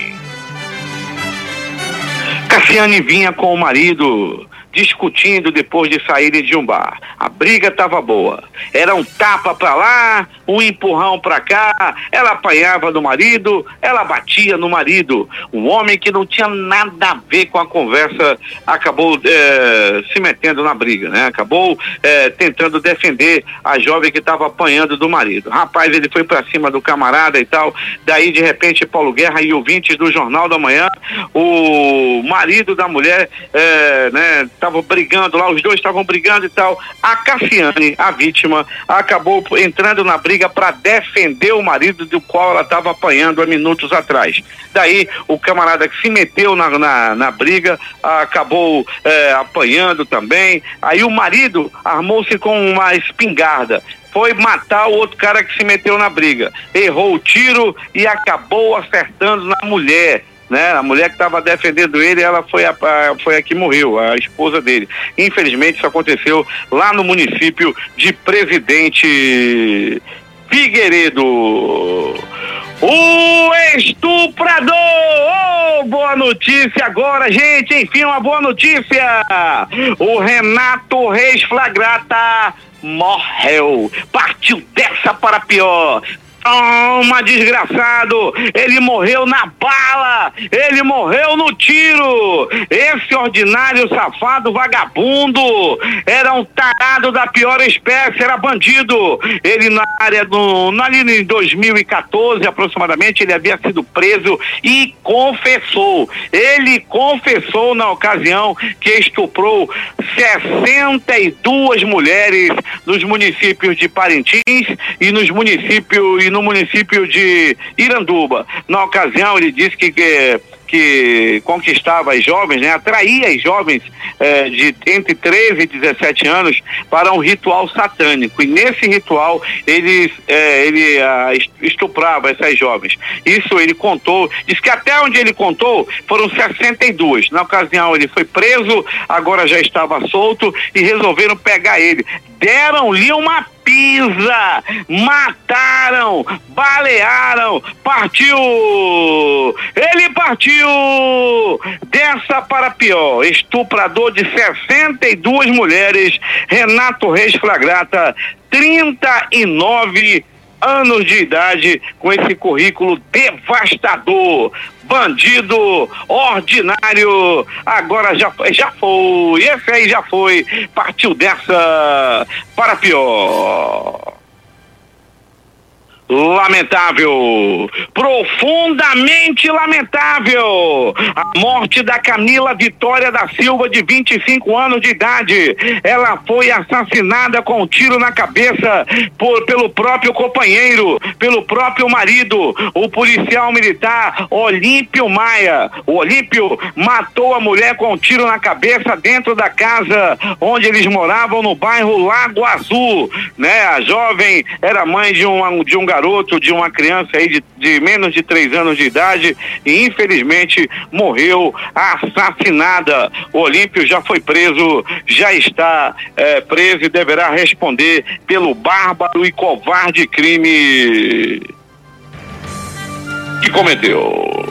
Cassiane vinha com o marido discutindo depois de saírem de um bar. A briga estava boa. Era um tapa para lá, um empurrão para cá. Ela apanhava no marido, ela batia no marido. Um homem que não tinha nada a ver com a conversa acabou se metendo na briga, né? Acabou tentando defender a jovem que estava apanhando do marido. Rapaz, ele foi para cima do camarada e tal. Daí, de repente, Paulo Guerra e ouvintes do Jornal da Manhã, o marido da mulher, estavam brigando lá, os dois estavam brigando e tal. A Cassiane, a vítima, acabou entrando na briga para defender o marido do qual ela estava apanhando há minutos atrás. Daí o camarada que se meteu na briga acabou apanhando também. Aí o marido armou-se com uma espingarda, foi matar o outro cara que se meteu na briga, errou o tiro e acabou acertando na mulher, né? A mulher que estava defendendo ele, ela foi a que morreu, a esposa dele. Infelizmente, isso aconteceu lá no município de Presidente Figueiredo. O estuprador! Oh, boa notícia agora, gente! Enfim, uma boa notícia! O Renato Reis Flagrata morreu. Partiu dessa para pior. Toma, desgraçado! Ele morreu na bala! Ele morreu no tiro! Esse ordinário safado vagabundo era um tarado da pior espécie, era bandido. Ele na área ali em 2014 aproximadamente, ele havia sido preso e confessou. Ele confessou na ocasião que estuprou 62 mulheres nos municípios de Parintins e no município de Iranduba. Na ocasião, ele disse que que conquistava as jovens, né? Atraía as jovens de entre 13 e 17 anos para um ritual satânico. E nesse ritual ele estuprava essas jovens. Isso ele contou, diz que até onde ele contou foram 62. Na ocasião ele foi preso, agora já estava solto e resolveram pegar ele. Deram-lhe uma pisa, mataram, balearam, partiu, ele partiu, dessa para pior, estuprador de 62 mulheres, Renato Reis Flagrata, 39 anos de idade, com esse currículo devastador, bandido ordinário, agora já foi, esse aí já foi, partiu dessa para pior. Lamentável, profundamente lamentável, a morte da Camila Vitória da Silva, de 25 anos de idade. Ela foi assassinada com um tiro na cabeça pelo próprio companheiro, pelo próprio marido, o policial militar Olímpio Maia. O Olímpio matou a mulher com um tiro na cabeça dentro da casa onde eles moravam, no bairro Lago Azul, né? A jovem era mãe de um garoto, de uma criança aí de menos de 3 anos de idade, e infelizmente morreu assassinada. O Olímpio já foi preso, já está preso e deverá responder pelo bárbaro e covarde crime que cometeu.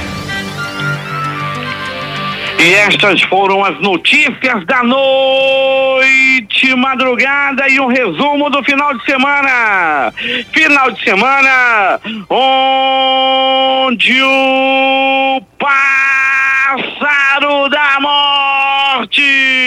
E estas foram as notícias da noite, madrugada, e um resumo do final de semana. Final de semana onde o pássaro da morte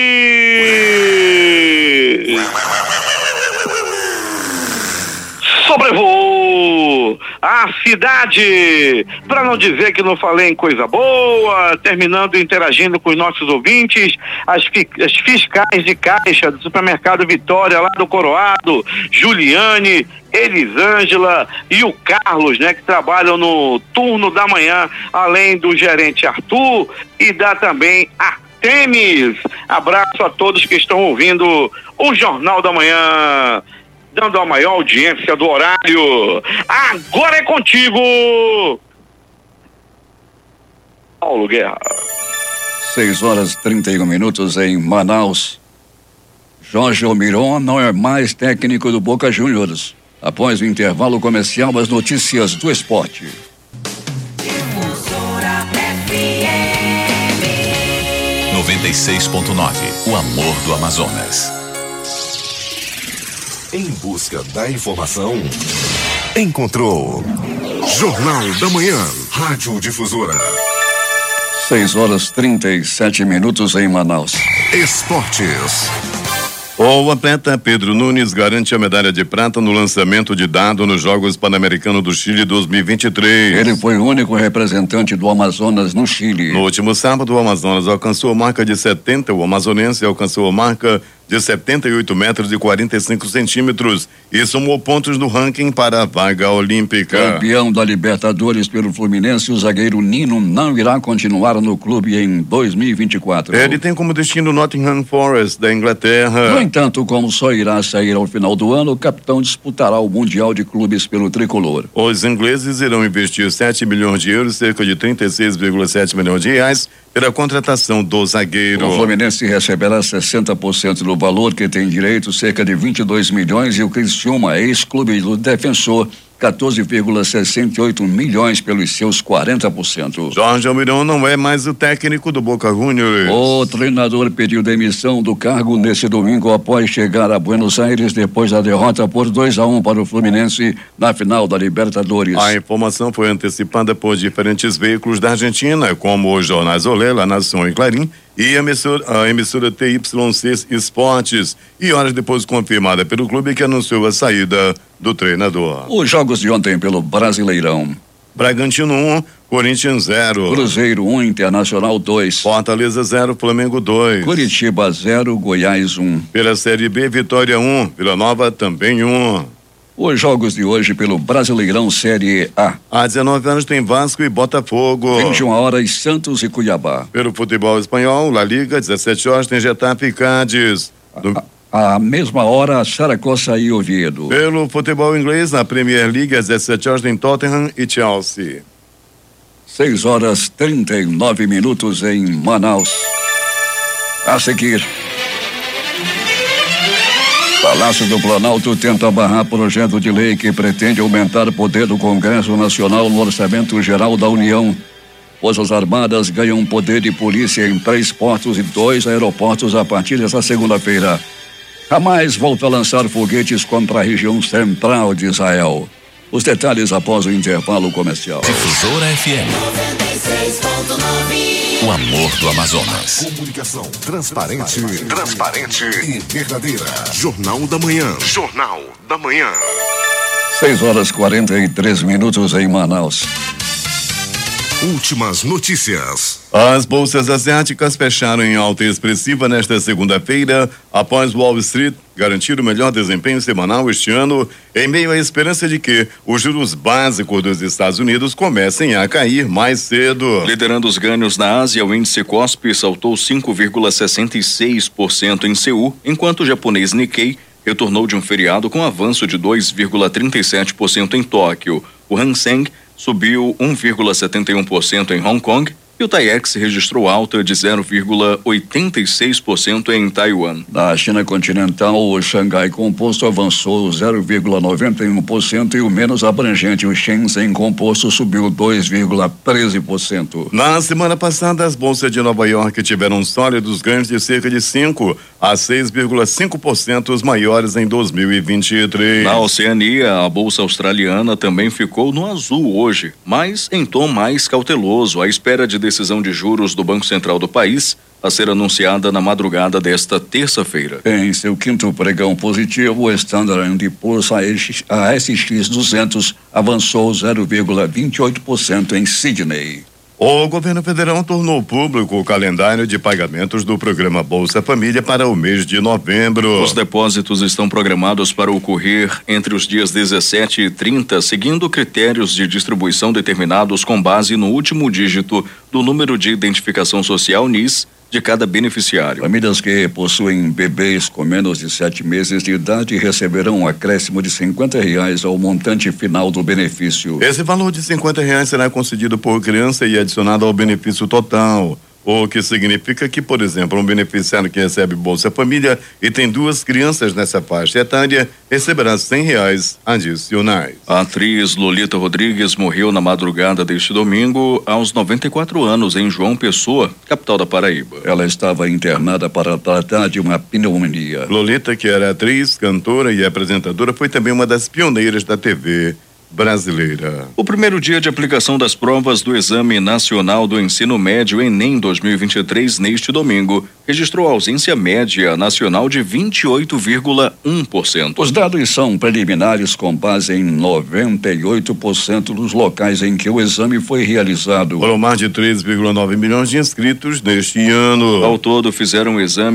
sobrevoou a cidade, para não dizer que não falei em coisa boa, terminando interagindo com os nossos ouvintes, as fiscais de caixa do supermercado Vitória, lá do Coroado, Juliane, Elisângela e o Carlos, né, que trabalham no turno da manhã, além do gerente Arthur e da também Artemis. Abraço a todos que estão ouvindo o Jornal da Manhã, dando a maior audiência do horário. Agora é contigo, Paulo Guerra. 6h31 em Manaus. Jorge Almiron não é mais técnico do Boca Juniors. Após o intervalo comercial, as notícias do esporte. 96.9, o amor do Amazonas. Em busca da informação, encontrou Jornal da Manhã, Rádio Difusora. 6h37 em Manaus. Esportes. O atleta Pedro Nunes garante a medalha de prata no lançamento de dado nos Jogos Pan-Americanos do Chile 2023. Ele foi o único representante do Amazonas no Chile. No último sábado, o Amazonas alcançou a marca de 70, o amazonense alcançou a marca de 78 metros e 45 centímetros e somou pontos no ranking para a vaga olímpica. Campeão da Libertadores pelo Fluminense, o zagueiro Nino não irá continuar no clube em 2024. Ele tem como destino Nottingham Forest, da Inglaterra. No entanto, como só irá sair ao final do ano, o capitão disputará o Mundial de Clubes pelo tricolor. Os ingleses irão investir 7 milhões de euros, cerca de 36,7 milhões de reais, pela contratação do zagueiro. O Fluminense receberá 60% do valor, que tem direito, cerca de 22 milhões, e o Criciúma, ex-clube do Defensor, 14,68 milhões pelos seus 40%. Jorge Almiron não é mais o técnico do Boca Juniors. O treinador pediu demissão do cargo nesse domingo após chegar a Buenos Aires depois da derrota por 2-1 para o Fluminense na final da Libertadores. A informação foi antecipada por diferentes veículos da Argentina, como os jornais Olé, La Nación e Clarim, e a emissora TYC Esportes, e horas depois confirmada pelo clube, que anunciou a saída do treinador. Os jogos de ontem pelo Brasileirão: Bragantino 1, Corinthians 0. Cruzeiro 1, Internacional 2. Fortaleza 0, Flamengo 2. Curitiba 0, Goiás 1. Pela Série B, Vitória 1, Vila Nova também 1. Os jogos de hoje pelo Brasileirão Série A. Às 19 horas tem Vasco e Botafogo. 21 horas Santos e Cuiabá. Pelo futebol espanhol, La Liga, 17 horas tem Getafe e Cádiz. À mesma hora, Saragossa e Oviedo. Pelo futebol inglês, na Premier League, às 17 horas tem Tottenham e Chelsea. 6 horas 39 minutos em Manaus. A seguir, Palácio do Planalto tenta barrar projeto de lei que pretende aumentar o poder do Congresso Nacional no Orçamento Geral da União. Forças Armadas ganham poder de polícia em 3 portos e 2 aeroportos a partir desta segunda-feira. Hamas volta a lançar foguetes contra a região central de Israel. Os detalhes após o intervalo comercial. Difusora FM 96.9. O amor do Amazonas. Comunicação transparente e verdadeira. Jornal da Manhã. 6 horas 43 minutos em Manaus. Últimas notícias. As bolsas asiáticas fecharam em alta expressiva nesta segunda-feira, após Wall Street garantir o melhor desempenho semanal este ano, em meio à esperança de que os juros básicos dos Estados Unidos comecem a cair mais cedo. Liderando os ganhos na Ásia, o índice Kospi saltou 5,66% em Seul, enquanto o japonês Nikkei retornou de um feriado com avanço de 2,37% em Tóquio. O Hang Seng subiu 1,71% em Hong Kong e o TAIEX registrou alta de 0,86% em Taiwan. Na China continental, o Xangai Composto avançou 0,91% e o menos abrangente, o Shenzhen Composto, subiu 2,13%. Na semana passada, as bolsas de Nova York tiveram sólidos ganhos de cerca de 5 a 6,5% os maiores em 2023. Na Oceania, a bolsa australiana também ficou no azul hoje, mas em tom mais cauteloso, à espera de decisão de juros do Banco Central do país a ser anunciada na madrugada desta terça-feira. Em seu quinto pregão positivo, o Standard & Poor's ASX 200 avançou 0,28% em Sydney. O governo federal tornou público o calendário de pagamentos do programa Bolsa Família para o mês de novembro. Os depósitos estão programados para ocorrer entre os dias 17 e 30, seguindo critérios de distribuição determinados com base no último dígito do número de identificação social NIS de cada beneficiário. Famílias que possuem bebês com menos de 7 meses de idade receberão um acréscimo de R$50 ao montante final do benefício. Esse valor de R$50 será concedido por criança e adicionado ao benefício total. O que significa que, por exemplo, um beneficiário que recebe Bolsa Família e tem 2 crianças nessa faixa etária receberá R$100 adicionais. A atriz Lolita Rodrigues morreu na madrugada deste domingo aos 94 anos em João Pessoa, capital da Paraíba. Ela estava internada para tratar de uma pneumonia. Lolita, que era atriz, cantora e apresentadora, foi também uma das pioneiras da TV brasileira. O primeiro dia de aplicação das provas do Exame Nacional do Ensino Médio Enem 2023 neste domingo registrou ausência média nacional de 28,1%. Os dados são preliminares com base em 98% dos locais em que o exame foi realizado. Foram mais de 3,9 milhões de inscritos neste ano. Ao todo fizeram o exame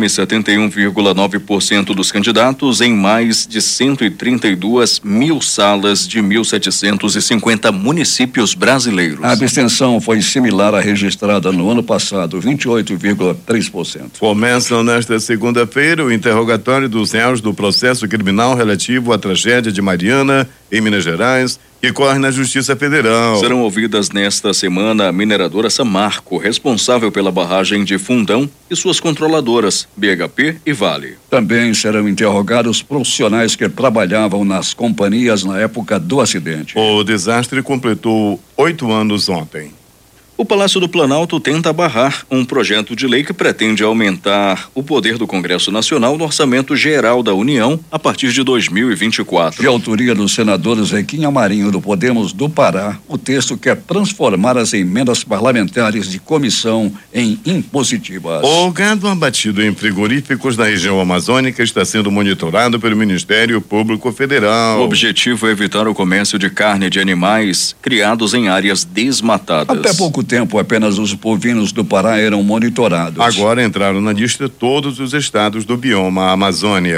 71,9% dos candidatos em mais de 132 mil salas de 1.750 municípios brasileiros. A abstenção foi similar à registrada no ano passado, 28,3%. Começam nesta segunda-feira o interrogatório dos réus do processo criminal relativo à tragédia de Mariana, em Minas Gerais, que corre na Justiça Federal. Serão ouvidas nesta semana a mineradora Samarco, responsável pela barragem de Fundão, e suas controladoras, BHP e Vale. Também serão interrogados profissionais que trabalhavam nas companhias na época do acidente. O desastre completou 8 anos ontem. O Palácio do Planalto tenta barrar um projeto de lei que pretende aumentar o poder do Congresso Nacional no Orçamento Geral da União a partir de 2024. De autoria dos senadores Zequinha Marinho do Podemos do Pará, o texto quer transformar as emendas parlamentares de comissão em impositivas. O gado abatido em frigoríficos da região amazônica está sendo monitorado pelo Ministério Público Federal. O objetivo é evitar o comércio de carne de animais criados em áreas desmatadas. Até pouco tempo, apenas os bovinos do Pará eram monitorados. Agora entraram na lista todos os estados do bioma Amazônia.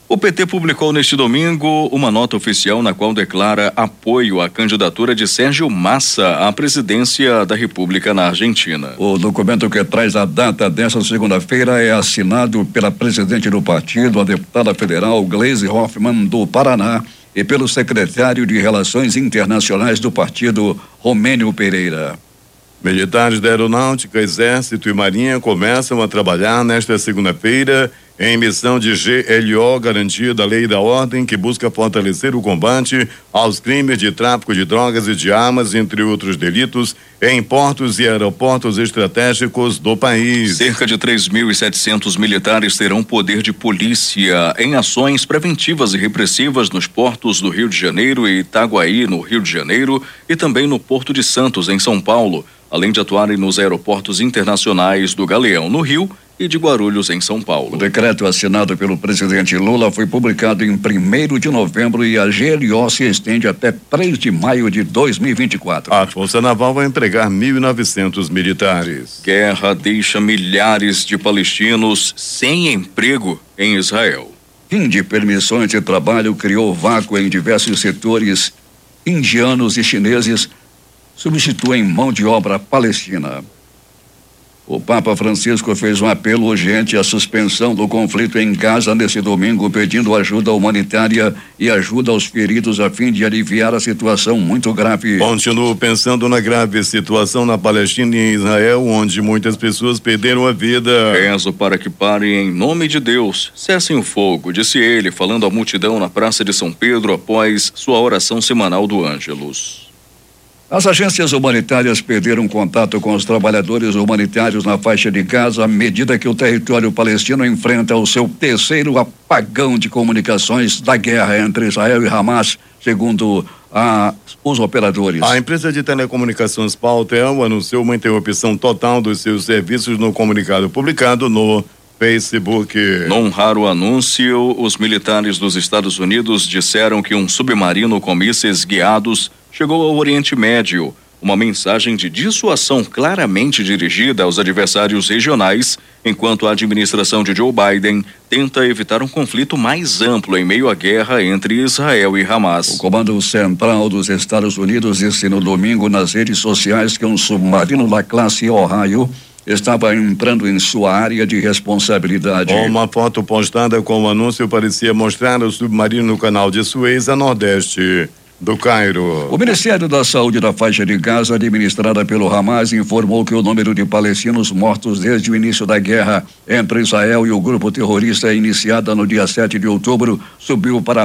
O PT publicou neste domingo uma nota oficial na qual declara apoio à candidatura de Sérgio Massa à presidência da República na Argentina. O documento que traz a data desta segunda-feira é assinado pela presidente do partido, a deputada federal Gleisi Hoffmann, do Paraná, e pelo secretário de Relações Internacionais do partido, Romênio Pereira. Militares da Aeronáutica, Exército e Marinha começam a trabalhar nesta segunda-feira em missão de GLO, Garantia da Lei e da Ordem, que busca fortalecer o combate aos crimes de tráfico de drogas e de armas, entre outros delitos, em portos e aeroportos estratégicos do país. Cerca de 3.700 militares terão poder de polícia em ações preventivas e repressivas nos portos do Rio de Janeiro e Itaguaí, no Rio de Janeiro, e também no Porto de Santos, em São Paulo, além de atuarem nos aeroportos internacionais do Galeão, no Rio, e de Guarulhos, em São Paulo. O decreto assinado pelo presidente Lula foi publicado em 1º de novembro e a GLO se estende até 3 de maio de 2024. A Força Naval vai empregar 1.900 militares. Guerra deixa milhares de palestinos sem emprego em Israel. Fim de permissões de trabalho criou vácuo em diversos setores. Indianos e chineses substituem mão de obra palestina. O Papa Francisco fez um apelo urgente à suspensão do conflito em Gaza nesse domingo, pedindo ajuda humanitária e ajuda aos feridos a fim de aliviar a situação muito grave. Continuo pensando na grave situação na Palestina e em Israel, onde muitas pessoas perderam a vida. Rezo para que parem em nome de Deus, cessem o fogo, disse ele, falando à multidão na Praça de São Pedro após sua oração semanal do Ângelus. As agências humanitárias perderam contato com os trabalhadores humanitários na faixa de Gaza à medida que o território palestino enfrenta o seu terceiro apagão de comunicações da guerra entre Israel e Hamas, segundo os operadores. A empresa de telecomunicações Paltel anunciou uma interrupção total dos seus serviços no comunicado publicado no Facebook. Num raro anúncio, os militares dos Estados Unidos disseram que um submarino com mísseis guiados chegou ao Oriente Médio, uma mensagem de dissuasão claramente dirigida aos adversários regionais, enquanto a administração de Joe Biden tenta evitar um conflito mais amplo em meio à guerra entre Israel e Hamas. O Comando Central dos Estados Unidos disse no domingo nas redes sociais que um submarino da classe Ohio estava entrando em sua área de responsabilidade. Uma foto postada com o anúncio parecia mostrar o submarino no canal de Suez, a nordeste do Cairo. O Ministério da Saúde da faixa de Gaza, administrada pelo Hamas, informou que o número de palestinos mortos desde o início da guerra entre Israel e o grupo terrorista iniciada no dia 7 de outubro subiu para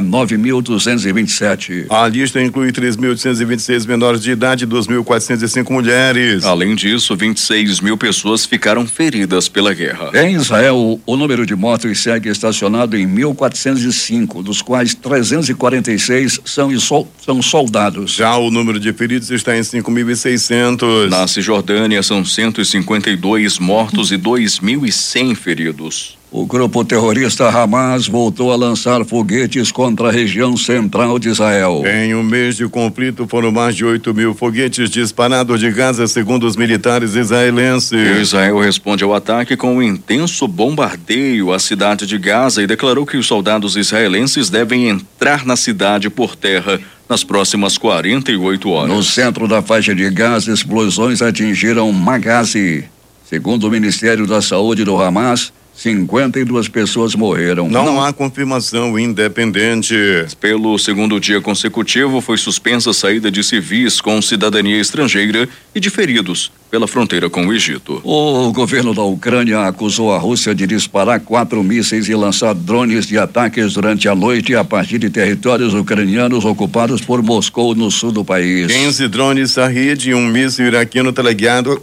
9.227. A lista inclui 3.826 menores de idade e 2.405 mulheres. Além disso, 26 mil pessoas ficaram feridas pela guerra. Em Israel, o número de mortos segue estacionado em 1.405, dos quais 346 são soldados. Já o número de feridos está em 5.600. Na Cisjordânia são 152 mortos e 2.100 feridos. O grupo terrorista Hamas voltou a lançar foguetes contra a região central de Israel. Em um mês de conflito foram mais de 8.000 foguetes disparados de Gaza, segundo os militares israelenses. Israel responde ao ataque com um intenso bombardeio à cidade de Gaza e declarou que os soldados israelenses devem entrar na cidade por terra nas próximas 48 horas. No centro da faixa de Gaza, explosões atingiram Maghazi. Segundo o Ministério da Saúde do Hamas, 52 pessoas morreram. Não há confirmação independente. Pelo segundo dia consecutivo, foi suspensa a saída de civis com cidadania estrangeira e de feridos pela fronteira com o Egito. O governo da Ucrânia acusou a Rússia de disparar 4 mísseis e lançar drones de ataques durante a noite a partir de territórios ucranianos ocupados por Moscou, no sul do país. 15 drones Shahid e um míssil iraquiano teleguiado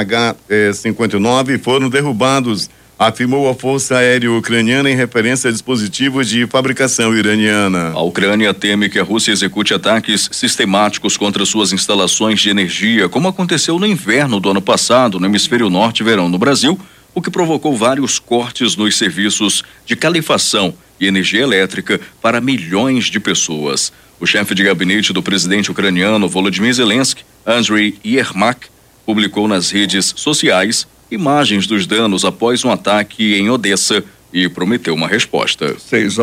KH-59 foram derrubados, afirmou a Força Aérea Ucraniana em referência a dispositivos de fabricação iraniana. A Ucrânia teme que a Rússia execute ataques sistemáticos contra suas instalações de energia, como aconteceu no inverno do ano passado no hemisfério norte e verão no Brasil, o que provocou vários cortes nos serviços de calefação e energia elétrica para milhões de pessoas. O chefe de gabinete do presidente ucraniano Volodymyr Zelensky, Andriy Yermak, publicou nas redes sociais imagens dos danos após um ataque em Odessa e prometeu uma resposta.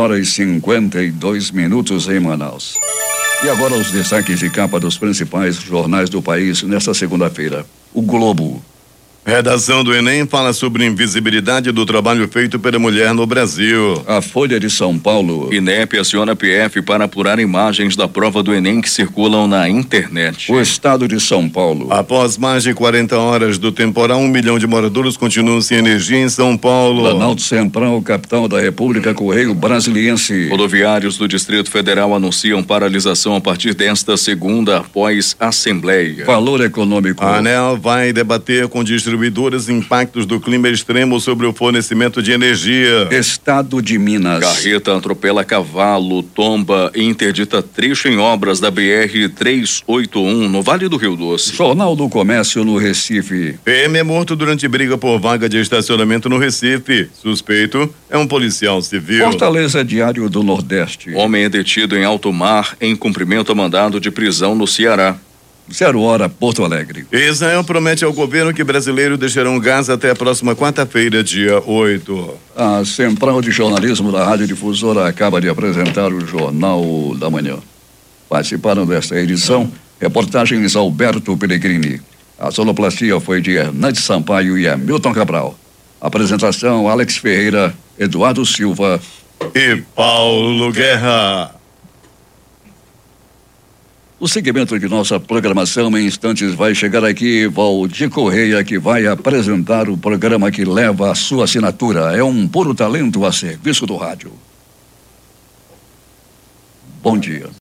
6h52 em Manaus. E agora os destaques de capa dos principais jornais do país nesta segunda-feira. O Globo. Redação do Enem fala sobre invisibilidade do trabalho feito pela mulher no Brasil. A Folha de São Paulo. INEP aciona a PF para apurar imagens da prova do Enem que circulam na internet. O Estado de São Paulo. Após mais de 40 horas do temporal, 1 milhão de moradores continuam sem energia em São Paulo. Planalto Central, capital da República, Correio Brasiliense. Rodoviários do Distrito Federal anunciam paralisação a partir desta segunda após assembleia. Valor Econômico. A ANEEL vai debater com distribuidores impactos do clima extremo sobre o fornecimento de energia. Estado de Minas. Carreta atropela cavalo, tomba e interdita trecho em obras da BR-381 no Vale do Rio Doce. Jornal do Comércio no Recife. PM é morto durante briga por vaga de estacionamento no Recife. Suspeito é um policial civil. Fortaleza, Diário do Nordeste. Homem é detido em alto mar em cumprimento a mandado de prisão no Ceará. 0h, Porto Alegre. Israel promete ao governo que brasileiros deixarão gás até a próxima quarta-feira, dia 8. A Central de Jornalismo da Rádio Difusora acaba de apresentar o Jornal da Manhã. Participaram desta edição reportagens Alberto Pellegrini. A sonoplastia foi de Hernandes Sampaio e Hamilton Cabral. Apresentação Alex Ferreira, Eduardo Silva e Paulo Guerra. O segmento de nossa programação em instantes vai chegar aqui Valdir Correia, que vai apresentar o programa que leva a sua assinatura. É um puro talento a serviço do rádio. Bom dia.